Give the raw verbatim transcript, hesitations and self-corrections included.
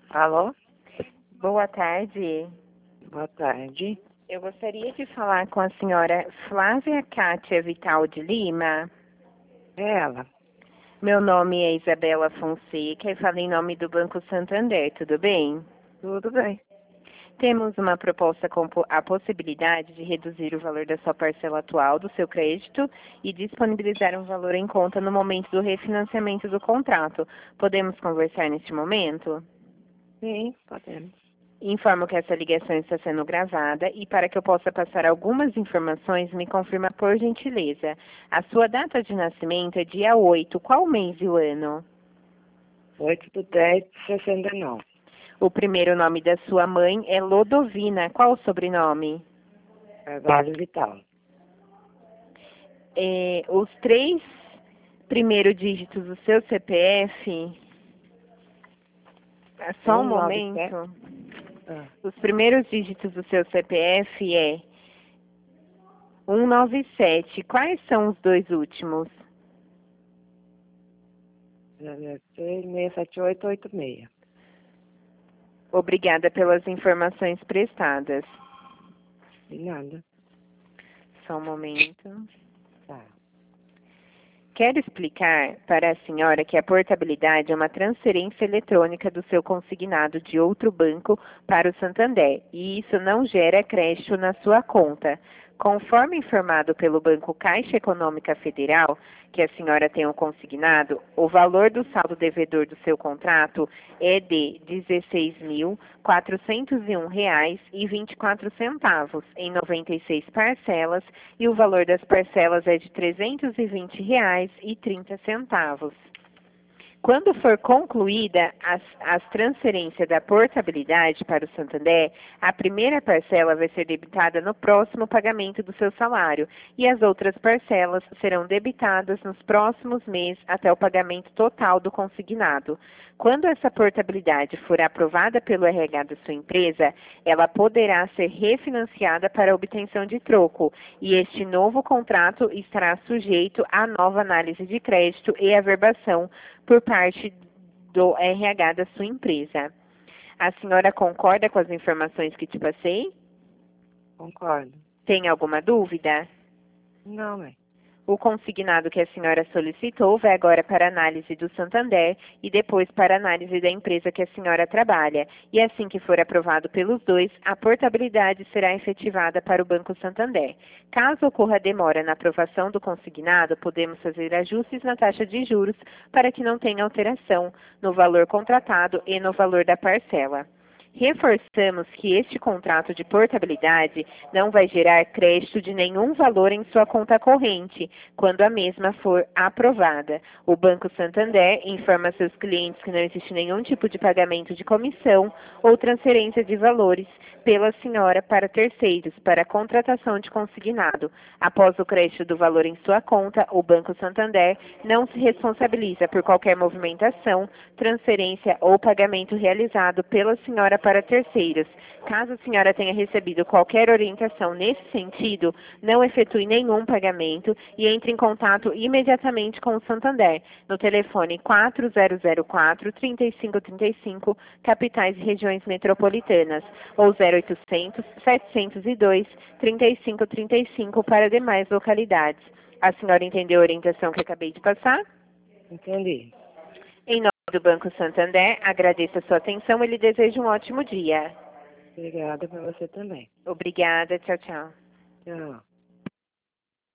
Alô? Boa tarde. Boa tarde. Eu gostaria de falar com a senhora Flávia Kátia Vital de Lima. É ela. Meu nome é Isabela Fonseca e falo em nome do Banco Santander, tudo bem? Tudo bem. Temos uma proposta com a possibilidade de reduzir o valor da sua parcela atual do seu crédito e disponibilizar um valor em conta no momento do refinanciamento do contrato. Podemos conversar neste momento? Sim, podemos. Informo que essa ligação está sendo gravada e para que eu possa passar algumas informações, me confirma por gentileza. A sua data de nascimento é dia oito. Qual mês e o ano? oito do dez de sessenta e nove. O primeiro nome da sua mãe é Lodovina. Qual o sobrenome? Carvalho Vital. É, os três primeiros dígitos do seu C P F... É só um um nove momento. sete. Ah, Os primeiros dígitos do seu C P F é cento e noventa e sete. Quais são os dois últimos? seis seis sete oito oito seis. Obrigada pelas informações prestadas. De nada. Só um momento. Tá. Quero explicar para a senhora que a portabilidade é uma transferência eletrônica do seu consignado de outro banco para o Santander, e isso não gera crédito na sua conta. Conforme informado pelo Banco Caixa Econômica Federal, que a senhora tem um consignado, o valor do saldo devedor do seu contrato é de dezesseis mil quatrocentos e um reais e vinte e quatro centavos em noventa e seis parcelas, e o valor das parcelas é de trezentos e vinte reais e trinta centavos. Quando for concluída as, as transferências da portabilidade para o Santander, a primeira parcela vai ser debitada no próximo pagamento do seu salário e as outras parcelas serão debitadas nos próximos meses até o pagamento total do consignado. Quando essa portabilidade for aprovada pelo R H da sua empresa, ela poderá ser refinanciada para obtenção de troco, e este novo contrato estará sujeito à nova análise de crédito e averbação por parte do R H da sua empresa. A senhora concorda com as informações que te passei? Concordo. Tem alguma dúvida? Não, mãe. O consignado que a senhora solicitou vai agora para análise do Santander e depois para análise da empresa que a senhora trabalha. E assim que for aprovado pelos dois, a portabilidade será efetivada para o Banco Santander. Caso ocorra demora na aprovação do consignado, podemos fazer ajustes na taxa de juros para que não tenha alteração no valor contratado e no valor da parcela. Reforçamos que este contrato de portabilidade não vai gerar crédito de nenhum valor em sua conta corrente, quando a mesma for aprovada. O Banco Santander informa a seus clientes que não existe nenhum tipo de pagamento de comissão ou transferência de valores pela senhora para terceiros, para a contratação de consignado. Após o crédito do valor em sua conta, o Banco Santander não se responsabiliza por qualquer movimentação, transferência ou pagamento realizado pela senhora para terceiros. Caso a senhora tenha recebido qualquer orientação nesse sentido, não efetue nenhum pagamento e entre em contato imediatamente com o Santander, no telefone quatro zero zero quatro, três cinco três cinco, capitais e regiões metropolitanas, ou zero oitocentos, setecentos e dois, trinta e cinco trinta e cinco para demais localidades. A senhora entendeu a orientação que acabei de passar? Entendi. Em nome do Banco Santander, agradeço a sua atenção e lhe desejo um ótimo dia. Obrigada para você também. Obrigada, tchau, tchau. Tchau.